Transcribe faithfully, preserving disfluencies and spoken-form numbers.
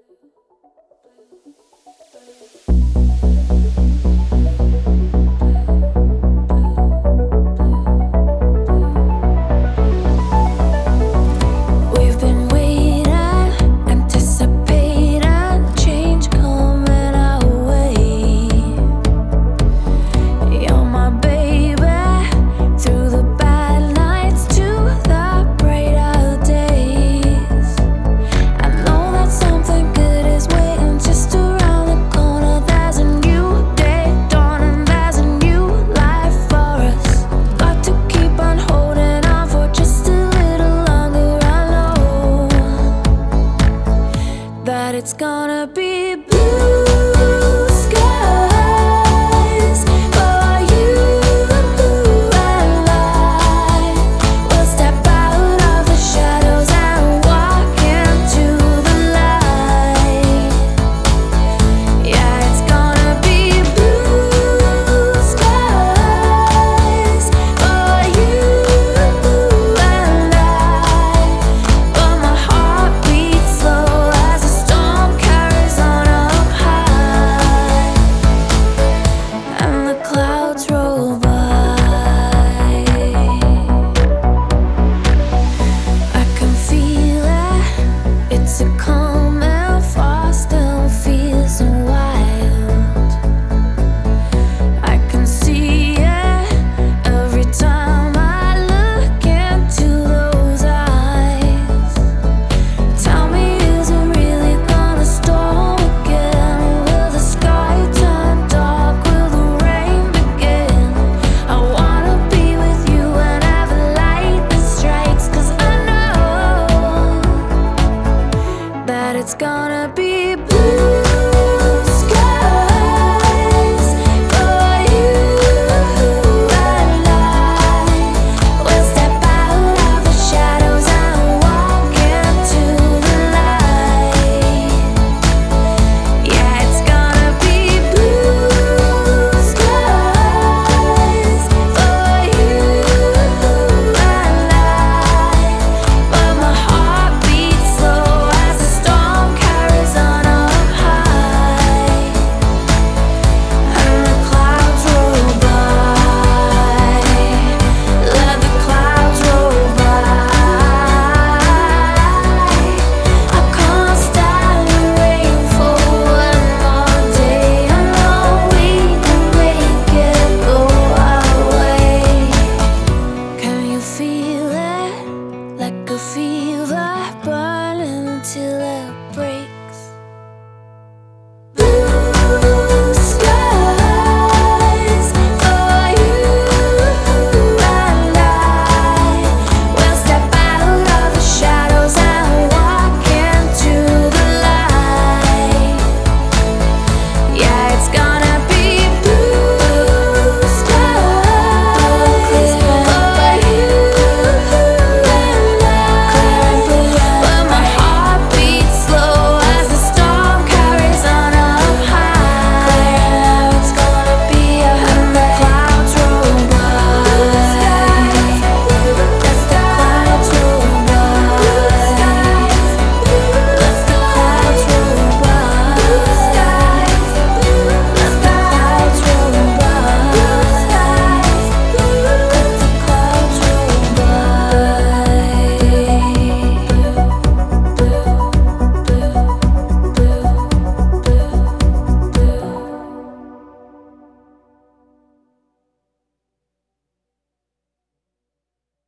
We've been waiting, anticipating change coming our way. You're my baby, through the bad nights to the brighter days. I know that something good is waiting just around the corner. There's a new day dawning, there's a new life for us. Got to keep on holding on for just a little longer. I know that it's gonna be blue skies for you and I. We'll step out of the shadows and walk into the light. Yeah, it's gonna be blue skies for you and I. But my heart beats slow as the storm carries on up high, and the clouds roll by. I can feel it, it's a coming fast and feels so wild. I can see it every time I look into those eyes. Tell me, is it really gonna storm again? Will the sky turn dark? Will the rain begin? I wanna be with you whenever lightning strikes, 'cause I know that it's gonna be blue